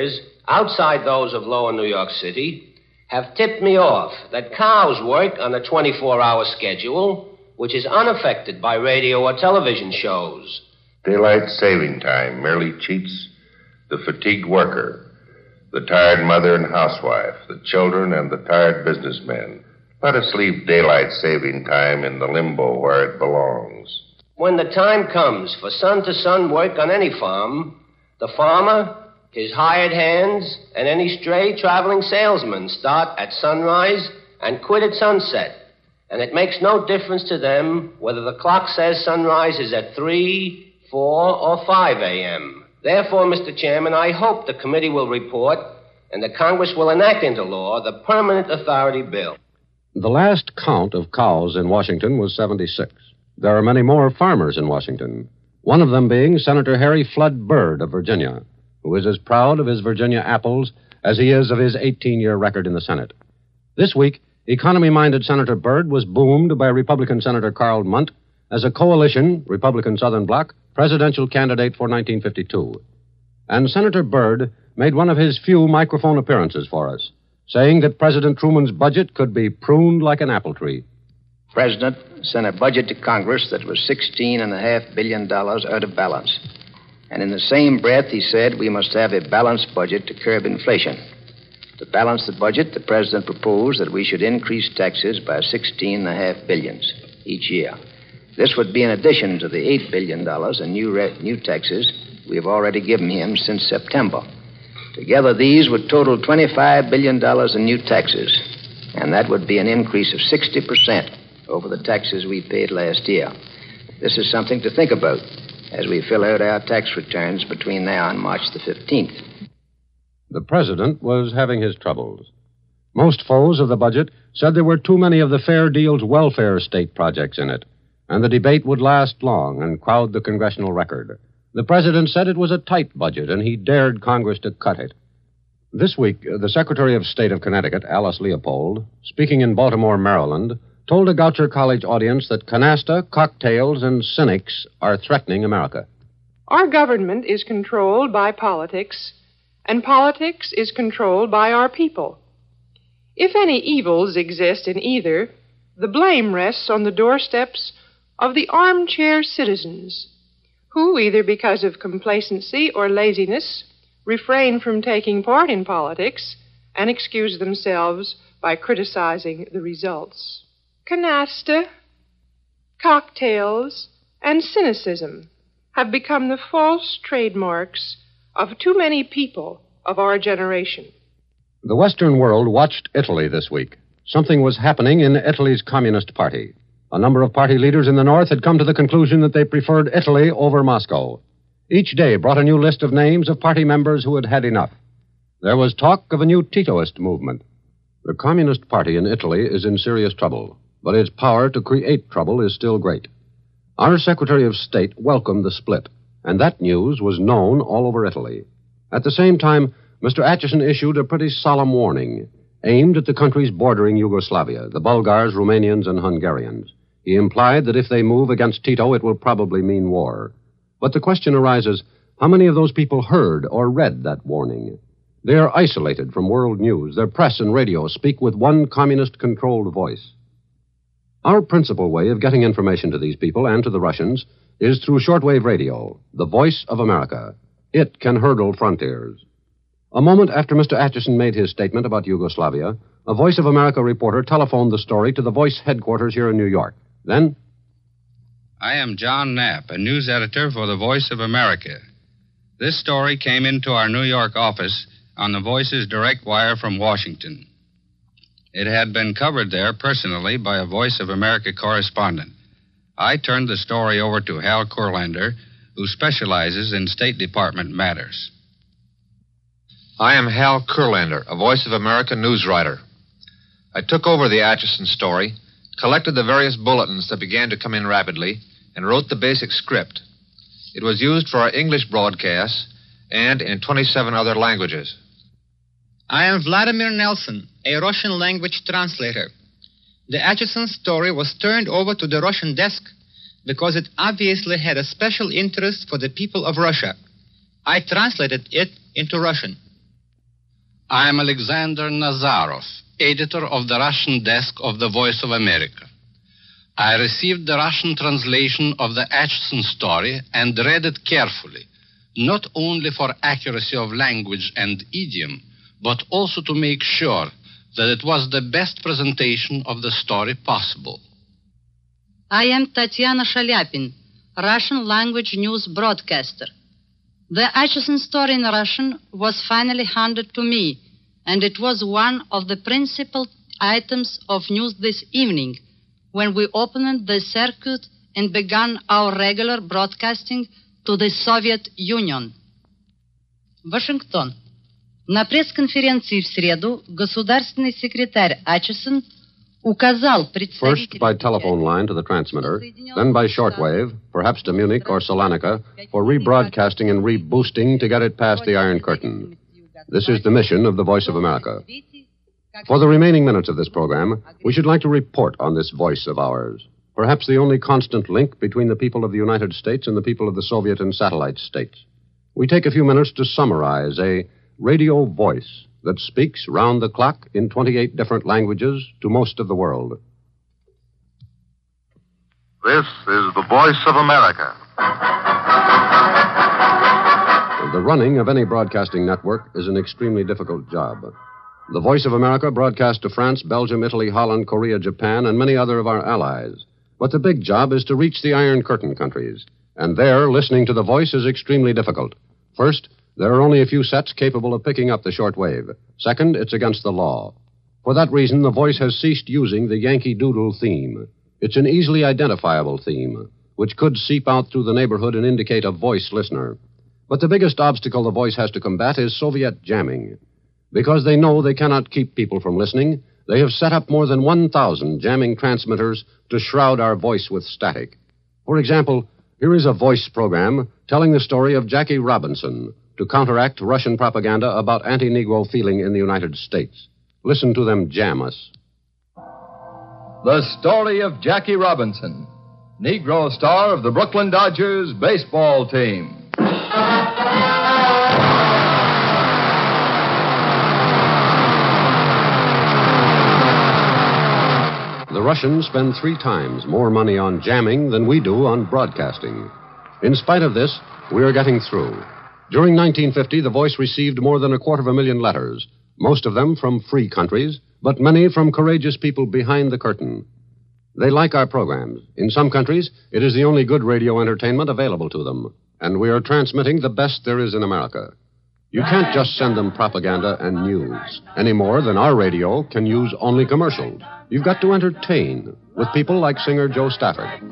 outside those of lower New York City, have tipped me off that cows work on a 24-hour schedule, which is unaffected by radio or television shows. Daylight saving time merely cheats the fatigued worker, the tired mother and housewife, the children and the tired businessmen. Let us leave daylight saving time in the limbo where it belongs. When the time comes for sun-to-sun work on any farm, the farmer, his hired hands, and any stray traveling salesman start at sunrise and quit at sunset. And it makes no difference to them whether the clock says sunrise is at 3, 4, or 5 a.m. Therefore, Mr. Chairman, I hope the committee will report and the Congress will enact into law the Permanent Authority Bill. The last count of cows in Washington was 76. There are many more farmers in Washington, one of them being Senator Harry Flood Byrd of Virginia, who is as proud of his Virginia apples as he is of his 18-year record in the Senate. This week, economy-minded Senator Byrd was boomed by Republican Senator Carl Mundt as a coalition, Republican Southern Bloc, presidential candidate for 1952. And Senator Byrd made one of his few microphone appearances for us, saying that President Truman's budget could be pruned like an apple tree. President sent a budget to Congress that was $16.5 billion out of balance. And in the same breath, he said we must have a balanced budget to curb inflation. To balance the budget, the President proposed that we should increase taxes by $16.5 billion each year. This would be in addition to the $8 billion in new taxes we have already given him since September. Together, these would total $25 billion in new taxes, and that would be an increase of 60% over the taxes we paid last year. This is something to think about as we fill out our tax returns between now and March the 15th. The president was having his troubles. Most foes of the budget said there were too many of the Fair Deal's welfare state projects in it, and the debate would last long and crowd the congressional record. The president said it was a tight budget, and he dared Congress to cut it. This week, the Secretary of State of Connecticut, Alice Leopold, speaking in Baltimore, Maryland, told a Goucher College audience that canasta, cocktails, and cynics are threatening America. Our government is controlled by politics, and politics is controlled by our people. If any evils exist in either, the blame rests on the doorsteps of the armchair citizens, who, either because of complacency or laziness, refrain from taking part in politics and excuse themselves by criticizing the results. Canasta, cocktails, and cynicism have become the false trademarks of too many people of our generation. The Western world watched Italy this week. Something was happening in Italy's Communist Party. A number of party leaders in the North had come to the conclusion that they preferred Italy over Moscow. Each day brought a new list of names of party members who had had enough. There was talk of a new Titoist movement. The Communist Party in Italy is in serious trouble, but its power to create trouble is still great. Our Secretary of State welcomed the split, and that news was known all over Italy. At the same time, Mr. Acheson issued a pretty solemn warning aimed at the countries bordering Yugoslavia, the Bulgars, Romanians, and Hungarians. He implied that if they move against Tito, it will probably mean war. But the question arises, how many of those people heard or read that warning? They are isolated from world news. Their press and radio speak with one communist-controlled voice. Our principal way of getting information to these people and to the Russians is through shortwave radio, the voice of America. It can hurdle frontiers. A moment after Mr. Acheson made his statement about Yugoslavia, a Voice of America reporter telephoned the story to the Voice headquarters here in New York. Then, I am John Knapp, a news editor for the Voice of America. This story came into our New York office on the Voice's direct wire from Washington. It had been covered there personally by a Voice of America correspondent. I turned the story over to Hal Kurlander, who specializes in State Department matters. I am Hal Kurlander, a Voice of America news writer. I took over the Acheson story, collected the various bulletins that began to come in rapidly, and wrote the basic script. It was used for our English broadcasts and in 27 other languages. I am Vladimir Nelson, a Russian language translator. The Acheson story was turned over to the Russian desk because it obviously had a special interest for the people of Russia. I translated it into Russian. I am Alexander Nazarov, editor of the Russian desk of the Voice of America. I received the Russian translation of the Acheson story and read it carefully, not only for accuracy of language and idiom, but also to make sure that it was the best presentation of the story possible. I am Tatiana Shalyapin, Russian language news broadcaster. The Acheson story in Russian was finally handed to me, and it was one of the principal items of news this evening when we opened the circuit and began our regular broadcasting to the Soviet Union. Вашингтон. На пресс-конференции в среду государственный секретарь Ачесон указал представителям... First by telephone line to the transmitter, then by shortwave, perhaps to Munich or Salonika, for rebroadcasting and reboosting to get it past the Iron Curtain. This is the mission of the Voice of America. For the remaining minutes of this program, we should like to report on this voice of ours, perhaps the only constant link between the people of the United States and the people of the Soviet and satellite states. We take a few minutes to summarize a radio voice that speaks round the clock in 28 different languages to most of the world. This is the Voice of America. The running of any broadcasting network is an extremely difficult job. The Voice of America broadcasts to France, Belgium, Italy, Holland, Korea, Japan, and many other of our allies. But the big job is to reach the Iron Curtain countries. And there, listening to the voice is extremely difficult. First, there are only a few sets capable of picking up the short wave. Second, it's against the law. For that reason, the voice has ceased using the Yankee Doodle theme. It's an easily identifiable theme, which could seep out through the neighborhood and indicate a voice listener. But the biggest obstacle the voice has to combat is Soviet jamming. Because they know they cannot keep people from listening, they have set up more than 1,000 jamming transmitters to shroud our voice with static. For example, here is a voice program telling the story of Jackie Robinson to counteract Russian propaganda about anti-Negro feeling in the United States. Listen to them jam us. The story of Jackie Robinson, Negro star of the Brooklyn Dodgers baseball team. The Russians spend 3 times more money on jamming than we do on broadcasting. In spite of this, we are getting through. During 1950, the Voice received more than 250,000 letters, most of them from free countries, but many from courageous people behind the curtain. They like our programs. In some countries, it is the only good radio entertainment available to them, and we are transmitting the best there is in America. You can't just send them propaganda and news, any more than our radio can use only commercials. You've got to entertain with people like singer Joe Stafford.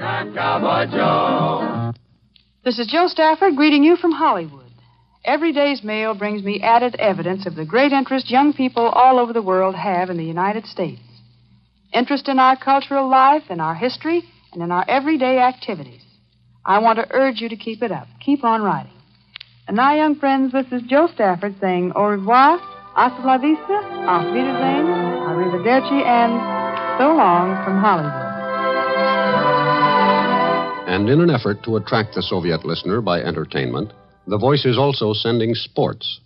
This is Joe Stafford greeting you from Hollywood. Every day's mail brings me added evidence of the great interest young people all over the world have in the United States. Interest in our cultural life, in our history, and in our everyday activities. I want to urge you to keep it up. Keep on writing. And now, young friends, this is Joe Stafford saying au revoir, hasta la vista, auf Wiedersehen, arrivederci, and so long from Hollywood. And in an effort to attract the Soviet listener by entertainment, the Voice is also sending sports.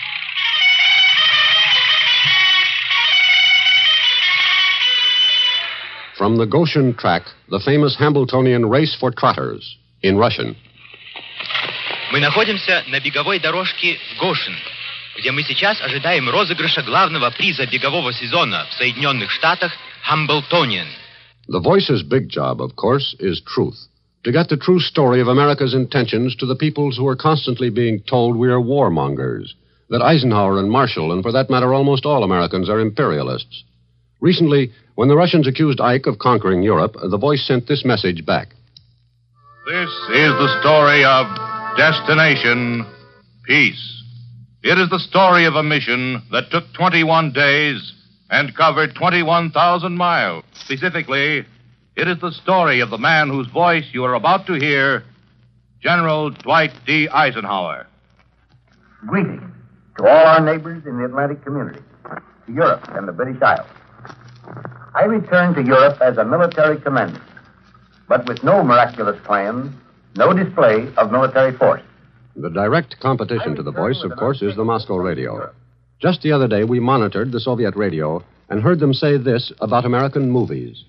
From the Goshen track, the famous Hambletonian race for trotters, in Russian. Мы находимся на беговой дорожке Гошин, где мы сейчас ожидаем розыгрыша главного приза бегового сезона в Соединенных Штатах Hambletonian. The Voice's big job, of course, is truth. To get the true story of America's intentions to the peoples who are constantly being told we are warmongers, that Eisenhower and Marshall, and for that matter almost all Americans, are imperialists. Recently, when the Russians accused Ike of conquering Europe, the Voice sent this message back. This is the story of Destination Peace. It is the story of a mission that took 21 days and covered 21,000 miles. Specifically, it is the story of the man whose voice you are about to hear, General Dwight D. Eisenhower. Greetings to all our neighbors in the Atlantic community, to Europe and the British Isles. I returned to Europe as a military commander, but with no miraculous plans, no display of military force. The direct competition to the Voice, of course, is the Moscow radio. Just the other day, we monitored the Soviet radio and heard them say this about American movies.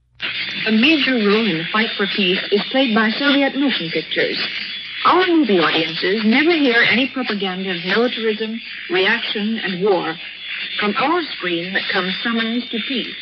A major role in the fight for peace is played by Soviet motion pictures. Our movie audiences never hear any propaganda of militarism, reaction, and war. From our screen comes summons to peace.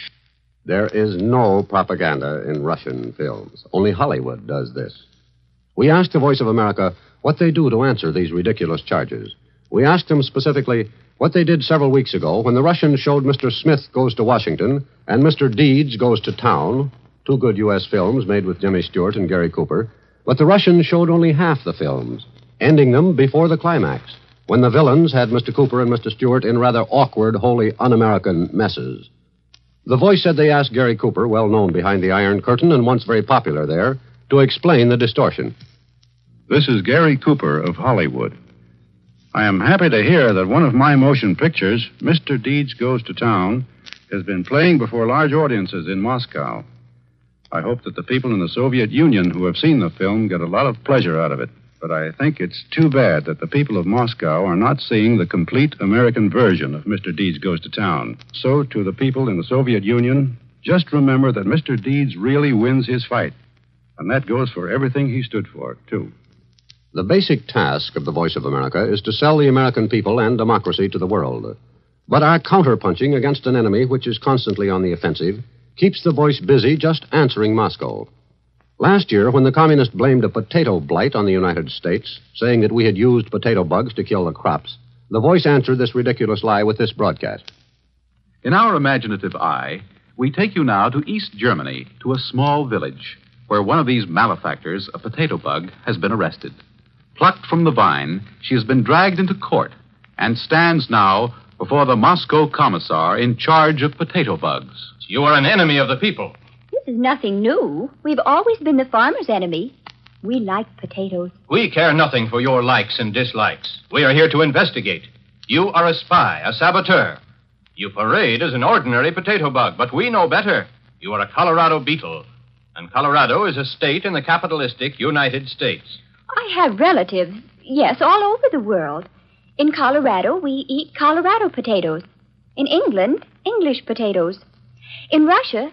There is no propaganda in Russian films. Only Hollywood does this. We asked the Voice of America what they do to answer these ridiculous charges. We asked them specifically what they did several weeks ago when the Russians showed Mr. Smith Goes to Washington and Mr. Deeds Goes to Town, two good U.S. films made with Jimmy Stewart and Gary Cooper, but the Russians showed only half the films, ending them before the climax, when the villains had Mr. Cooper and Mr. Stewart in rather awkward, wholly un-American messes. The Voice said they asked Gary Cooper, well known behind the Iron Curtain and once very popular there, to explain the distortion. This is Gary Cooper of Hollywood. I am happy to hear that one of my motion pictures, Mr. Deeds Goes to Town, has been playing before large audiences in Moscow. I hope that the people in the Soviet Union who have seen the film get a lot of pleasure out of it. But I think it's too bad that the people of Moscow are not seeing the complete American version of Mr. Deeds Goes to Town. So, to the people in the Soviet Union, just remember that Mr. Deeds really wins his fight. And that goes for everything he stood for, too. The basic task of the Voice of America is to sell the American people and democracy to the world. But our counterpunching against an enemy which is constantly on the offensive keeps the Voice busy just answering Moscow. Last year, when the communists blamed a potato blight on the United States, saying that we had used potato bugs to kill the crops, the Voice answered this ridiculous lie with this broadcast. In our imaginative eye, we take you now to East Germany, to a small village, where one of these malefactors, a potato bug, has been arrested. Plucked from the vine, she has been dragged into court and stands now before the Moscow commissar in charge of potato bugs. You are an enemy of the people. This is nothing new. We've always been the farmer's enemy. We like potatoes. We care nothing for your likes and dislikes. We are here to investigate. You are a spy, a saboteur. You parade as an ordinary potato bug, but we know better. You are a Colorado beetle, and Colorado is a state in the capitalistic United States. I have relatives, yes, all over the world. In Colorado, we eat Colorado potatoes. In England, English potatoes. In Russia,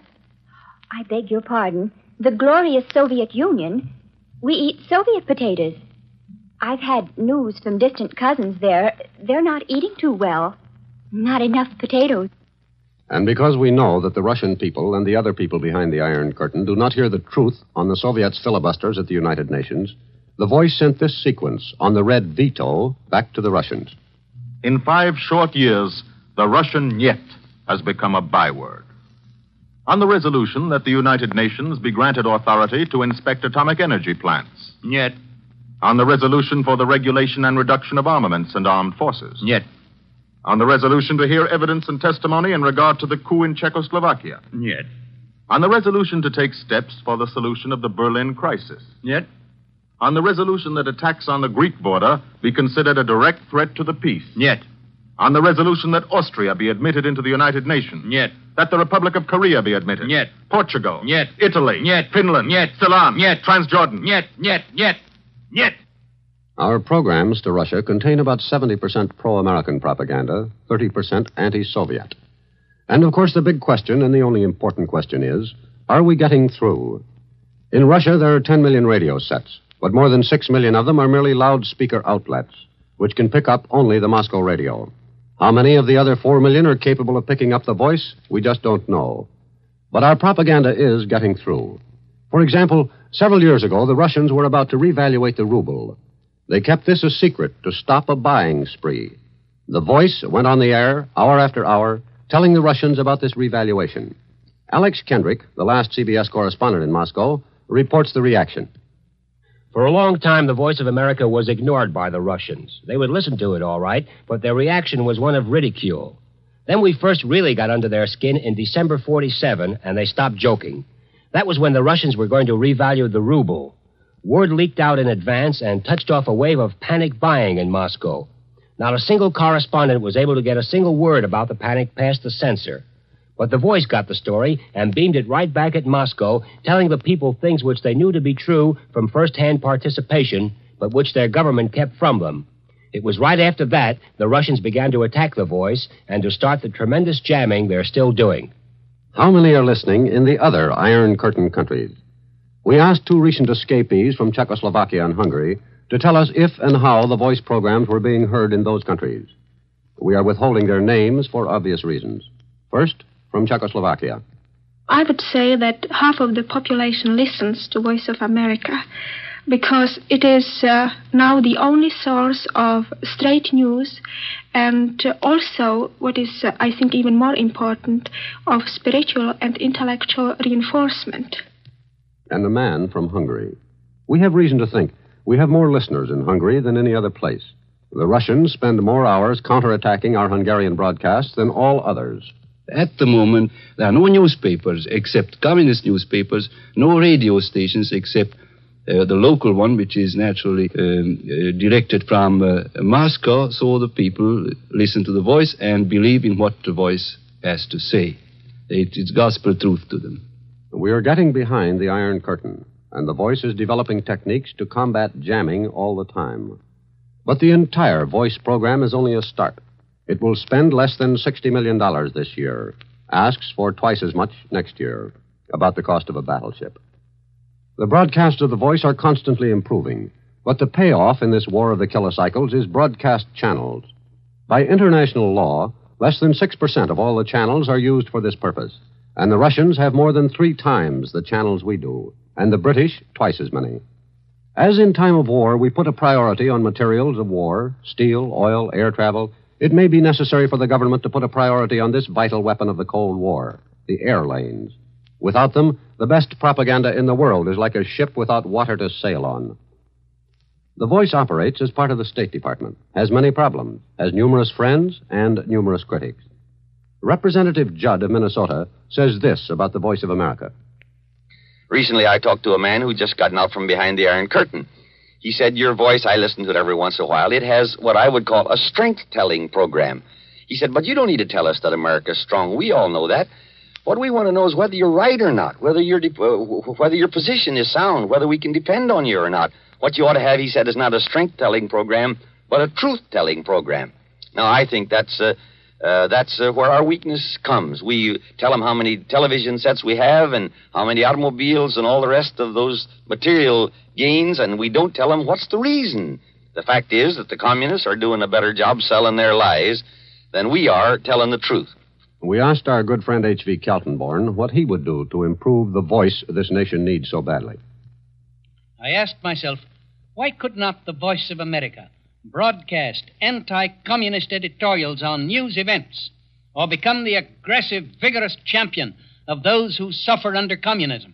I beg your pardon, the glorious Soviet Union, we eat Soviet potatoes. I've had news from distant cousins there. They're not eating too well. Not enough potatoes. And because we know that the Russian people and the other people behind the Iron Curtain do not hear the truth on the Soviets' filibusters at the United Nations, the Voice sent this sequence on the red veto back to the Russians. In 5 short years, the Russian Niet has become a byword. On the resolution that the United Nations be granted authority to inspect atomic energy plants. Niet. On the resolution for the regulation and reduction of armaments and armed forces. Niet. On the resolution to hear evidence and testimony in regard to the coup in Czechoslovakia. Niet. On the resolution to take steps for the solution of the Berlin crisis. Niet. On the resolution that attacks on the Greek border be considered a direct threat to the peace. Niet. On the resolution that Austria be admitted into the United Nations. Niet. That the Republic of Korea be admitted. Niet. Portugal. Niet. Italy. Niet. Finland. Niet. Ceylon. Niet. Transjordan. Niet. Niet. Niet. Niet. Our programs to Russia contain about 70% pro-American propaganda, 30% anti-Soviet. And, of course, the big question, and the only important question is, are we getting through? In Russia, there are 10 million radio sets, but more than 6 million of them are merely loudspeaker outlets, which can pick up only the Moscow radio. How many of the other 4 million are capable of picking up the Voice? We just don't know. But our propaganda is getting through. For example, several years ago, the Russians were about to revaluate the ruble. They kept this a secret to stop a buying spree. The Voice went on the air, hour after hour, telling the Russians about this revaluation. Alex Kendrick, the last CBS correspondent in Moscow, reports the reaction. For a long time, the Voice of America was ignored by the Russians. They would listen to it, all right, but their reaction was one of ridicule. Then we first really got under their skin in December 47, and they stopped joking. That was when the Russians were going to revalue the ruble. Word leaked out in advance and touched off a wave of panic buying in Moscow. Not a single correspondent was able to get a single word about the panic past the censor. But the Voice got the story and beamed it right back at Moscow, telling the people things which they knew to be true from first-hand participation, but which their government kept from them. It was right after that the Russians began to attack the voice and to start the tremendous jamming they're still doing. How many are listening in the other Iron Curtain countries? We asked two recent escapees from Czechoslovakia and Hungary to tell us if and how the voice programs were being heard in those countries. We are withholding their names for obvious reasons. First, from Czechoslovakia. I would say that half of the population listens to Voice of America because it is now the only source of straight news and also, what is, I think, even more important, of spiritual and intellectual reinforcement. And a man from Hungary. We have reason to think we have more listeners in Hungary than any other place. The Russians spend more hours counterattacking our Hungarian broadcasts than all others. At the moment, there are no newspapers except communist newspapers, no radio stations except the local one, which is naturally directed from Moscow, so the people listen to the voice and believe in what the voice has to say. It's gospel truth to them. We are getting behind the Iron Curtain, and the voice is developing techniques to combat jamming all the time. But the entire voice program is only a start. It will spend less than $60 million this year, asks for twice as much next year, about the cost of a battleship. The broadcasts of the voice are constantly improving, but the payoff in this war of the kilocycles is broadcast channels. By international law, less than 6% of all the channels are used for this purpose, and the Russians have more than 3 times the channels we do, and the British twice as many. As in time of war, we put a priority on materials of war, steel, oil, air travel. It may be necessary for the government to put a priority on this vital weapon of the Cold War, the air lanes. Without them, the best propaganda in the world is like a ship without water to sail on. The voice operates as part of the State Department, has many problems, has numerous friends and numerous critics. Representative Judd of Minnesota says this about the Voice of America. Recently, I talked to a man who'd just gotten out from behind the Iron Curtain. He said, your voice, I listen to it every once in a while. It has what I would call a strength-telling program. He said, but you don't need to tell us that America's strong. We all know that. What we want to know is whether you're right or not, whether your position is sound, whether we can depend on you or not. What you ought to have, he said, is not a strength-telling program, but a truth-telling program. Now, I think that's where our weakness comes. We tell them how many television sets we have and how many automobiles and all the rest of those material gains, and we don't tell them what's the reason. The fact is that the communists are doing a better job selling their lies than we are telling the truth. We asked our good friend H.V. Kaltenborn what he would do to improve the voice this nation needs so badly. I asked myself, why could not the Voice of America broadcast anti-communist editorials on news events or become the aggressive, vigorous champion of those who suffer under communism?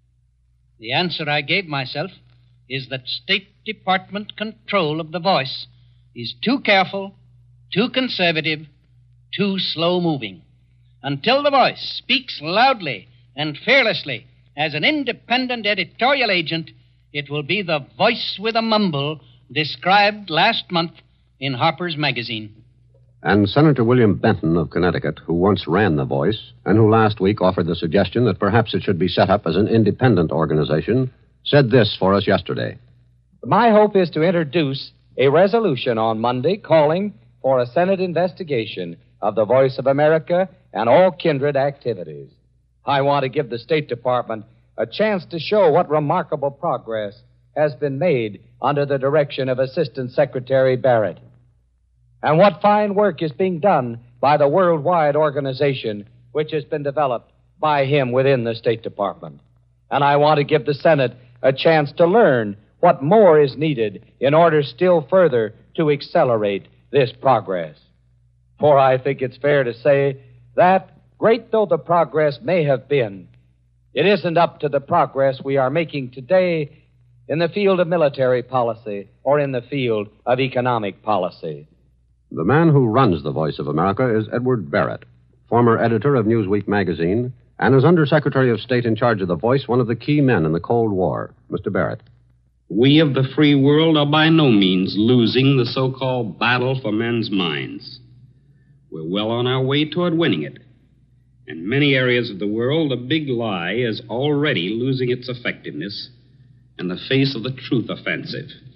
The answer I gave myself is that State Department control of the voice is too careful, too conservative, too slow-moving. Until the voice speaks loudly and fearlessly as an independent editorial agent, it will be the voice with a mumble described last month in Harper's Magazine. And Senator William Benton of Connecticut, who once ran The Voice, and who last week offered the suggestion that perhaps it should be set up as an independent organization, said this for us yesterday. My hope is to introduce a resolution on Monday calling for a Senate investigation of the Voice of America and all kindred activities. I want to give the State Department a chance to show what remarkable progress has been made under the direction of Assistant Secretary Barrett, and what fine work is being done by the worldwide organization which has been developed by him within the State Department. And I want to give the Senate a chance to learn what more is needed in order still further to accelerate this progress. For I think it's fair to say that, great though the progress may have been, it isn't up to the progress we are making today in the field of military policy or in the field of economic policy. The man who runs the Voice of America is Edward Barrett, former editor of Newsweek magazine, and as Undersecretary of State in charge of the Voice, one of the key men in the Cold War. Mr. Barrett. We of the free world are by no means losing the so-called battle for men's minds. We're well on our way toward winning it. In many areas of the world, the big lie is already losing its effectiveness in the face of the truth offensive.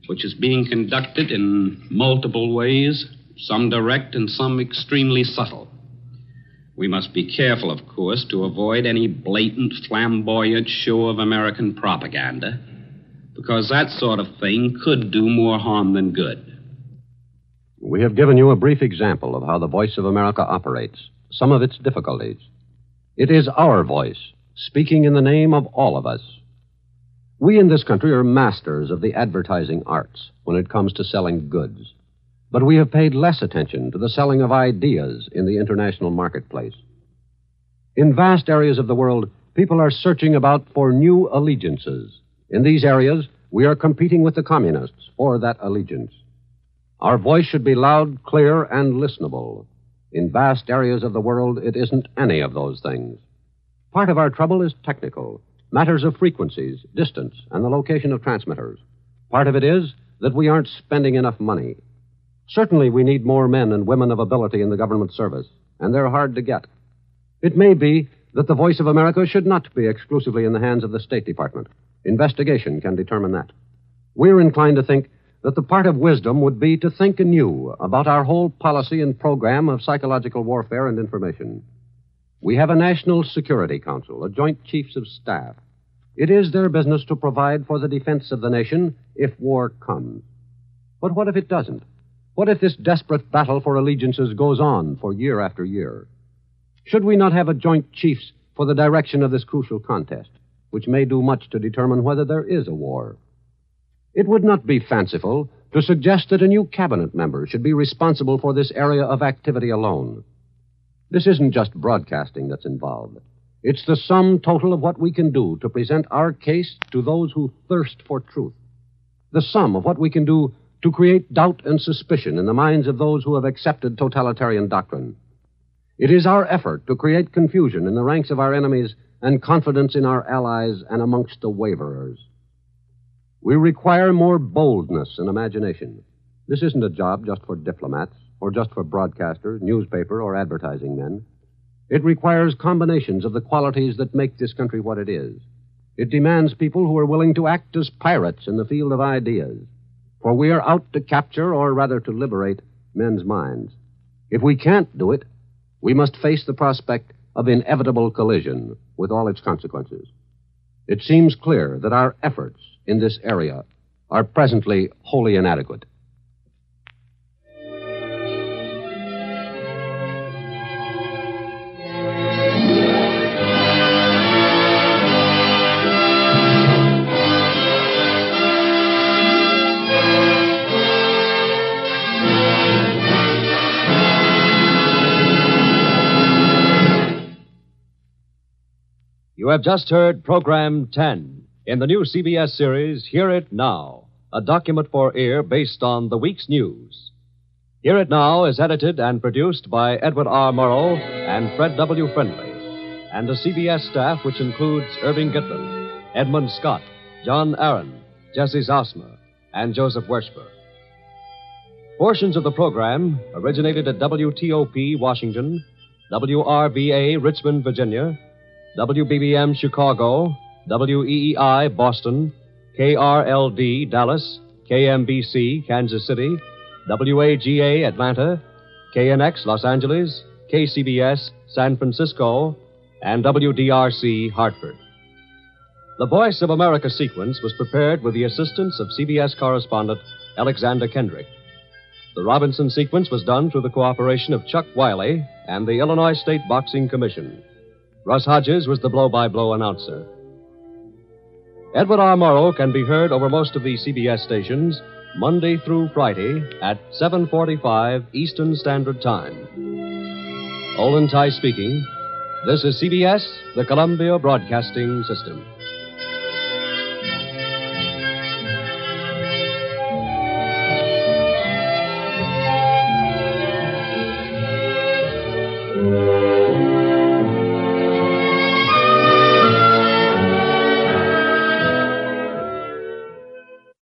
which is being conducted in multiple ways, some direct and some extremely subtle. We must be careful, of course, to avoid any blatant, flamboyant show of American propaganda, because that sort of thing could do more harm than good. We have given you a brief example of how the Voice of America operates, some of its difficulties. It is our voice, speaking in the name of all of us. We in this country are masters of the advertising arts when it comes to selling goods. But we have paid less attention to the selling of ideas in the international marketplace. In vast areas of the world, people are searching about for new allegiances. In these areas, we are competing with the communists for that allegiance. Our voice should be loud, clear, and listenable. In vast areas of the world, it isn't any of those things. Part of our trouble is technical, matters of frequencies, distance, and the location of transmitters. Part of it is that we aren't spending enough money. Certainly, we need more men and women of ability in the government service, and they're hard to get. It may be that the Voice of America should not be exclusively in the hands of the State Department. Investigation can determine that. We're inclined to think that the part of wisdom would be to think anew about our whole policy and program of psychological warfare and information. We have a National Security Council, a Joint Chiefs of Staff. It is their business to provide for the defense of the nation if war comes. But what if it doesn't? What if this desperate battle for allegiances goes on for year after year? Should we not have a Joint Chiefs for the direction of this crucial contest, which may do much to determine whether there is a war? It would not be fanciful to suggest that a new cabinet member should be responsible for this area of activity alone. This isn't just broadcasting that's involved. It's the sum total of what we can do to present our case to those who thirst for truth. The sum of what we can do to create doubt and suspicion in the minds of those who have accepted totalitarian doctrine. It is our effort to create confusion in the ranks of our enemies and confidence in our allies and amongst the waverers. We require more boldness and imagination. This isn't a job just for diplomats or just for broadcasters, newspaper, or advertising men. It requires combinations of the qualities that make this country what it is. It demands people who are willing to act as pirates in the field of ideas. For we are out to capture, or rather to liberate, men's minds. If we can't do it, we must face the prospect of inevitable collision with all its consequences. It seems clear that our efforts in this area are presently wholly inadequate. You have just heard Program 10 in the new CBS series, Hear It Now, a document for ear based on the week's news. Hear It Now is edited and produced by Edward R. Murrow and Fred W. Friendly, and a CBS staff which includes Irving Gitlin, Edmund Scott, John Aaron, Jesse Zausmer, and Joseph Wershber. Portions of the program originated at WTOP, Washington, WRVA, Richmond, Virginia, WBBM Chicago, WEEI Boston, KRLD Dallas, KMBC Kansas City, WAGA Atlanta, KNX Los Angeles, KCBS San Francisco, and WDRC Hartford. The Voice of America sequence was prepared with the assistance of CBS correspondent Alexander Kendrick. The Robinson sequence was done through the cooperation of Chuck Wiley and the Illinois State Boxing Commission. Russ Hodges was the blow-by-blow announcer. Edward R. Murrow can be heard over most of these CBS stations Monday through Friday at 7:45 Eastern Standard Time. Olin Ty speaking. This is CBS, the Columbia Broadcasting System.